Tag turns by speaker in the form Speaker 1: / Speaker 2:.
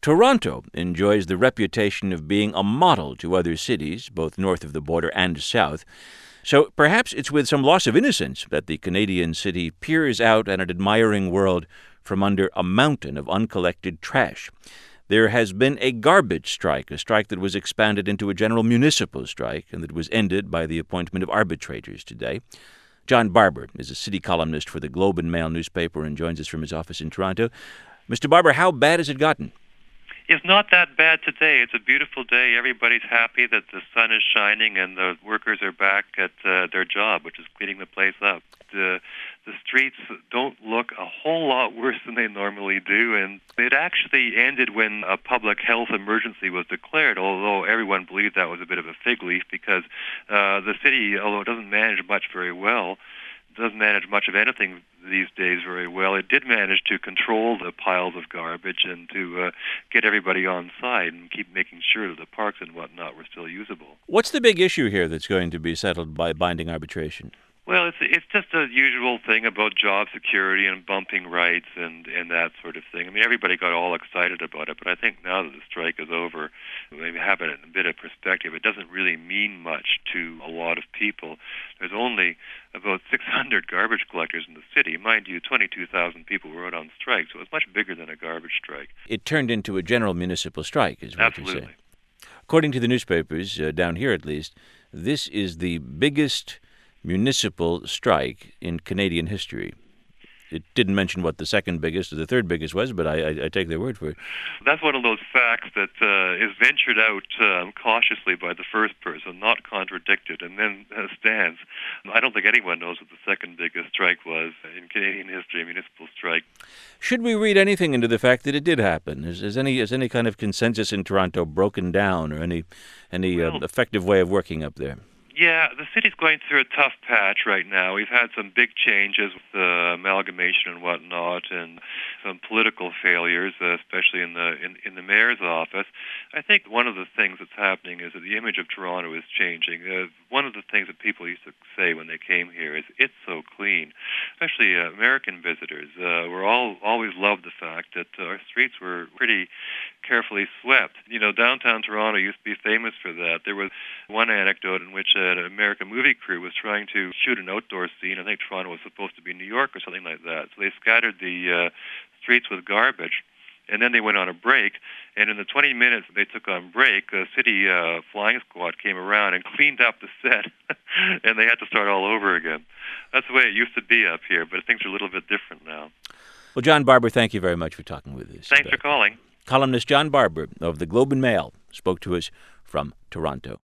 Speaker 1: Toronto enjoys the reputation of being a model to other cities, both north of the border and south. So perhaps it's with some loss of innocence that the Canadian city peers out at an admiring world from under a mountain of uncollected trash. There has been a garbage strike, a strike that was expanded into a general municipal strike and that was ended by the appointment of arbitrators today. John Barber is a city columnist for the Globe and Mail newspaper and joins us from his office in Toronto. Mr. Barber, how bad has it gotten?
Speaker 2: It's not that bad today. It's a beautiful day. Everybody's happy that the sun is shining and the workers are back at their job, which is cleaning the place up. The streets don't look a whole lot worse than they normally do, and it actually ended when a public health emergency was declared, although everyone believed that was a bit of a fig leaf because the city, although it doesn't manage very well, doesn't manage much of anything these days very well. It did manage to control the piles of garbage and to get everybody on side and keep making sure that the parks and whatnot were still usable.
Speaker 1: What's the big issue here that's going to be settled by binding arbitration?
Speaker 2: Well, it's just a usual thing about job security and bumping rights and that sort of thing. I mean, everybody got all excited about it, but I think now that the strike is over, maybe have it in a bit of perspective. It doesn't really mean much to a lot of people. There's only about 600 garbage collectors in the city. Mind you, 22,000 people were out on strike, so it's much bigger than a garbage strike.
Speaker 1: It turned into a general municipal strike, is what
Speaker 2: Absolutely.
Speaker 1: you're saying. According to the newspapers, down here at least, this is the biggest municipal strike in Canadian history. It didn't mention what the second biggest or the third biggest was, but I take their word for it.
Speaker 2: That's one of those facts that is ventured out cautiously by the first person, not contradicted, and then stands. I don't think anyone knows what the second biggest strike was in Canadian history, a municipal strike.
Speaker 1: Should we read anything into the fact that it did happen? Is any kind of consensus in Toronto broken down, or any effective way of working up there?
Speaker 2: Yeah, the city's going through a tough patch right now. We've had some big changes with the amalgamation and whatnot, and some political failures, especially in the mayor's office. I think one of the things that's happening is that the image of Toronto is changing. One of the things that people used to say when they came here is, "It's so clean," especially American visitors. Always loved the fact that our streets were pretty carefully swept. You know, downtown Toronto used to be famous for that. There was one anecdote in which an American movie crew was trying to shoot an outdoor scene. I think Toronto was supposed to be New York or something like that. So they scattered the streets with garbage, and then they went on a break. And in the 20 minutes they took on break, a city flying squad came around and cleaned up the set, and they had to start all over again. That's the way it used to be up here, but things are a little bit different now.
Speaker 1: Well, John Barber, thank you very much for talking with us.
Speaker 2: Thanks for calling.
Speaker 1: Columnist John Barber of the Globe and Mail spoke to us from Toronto.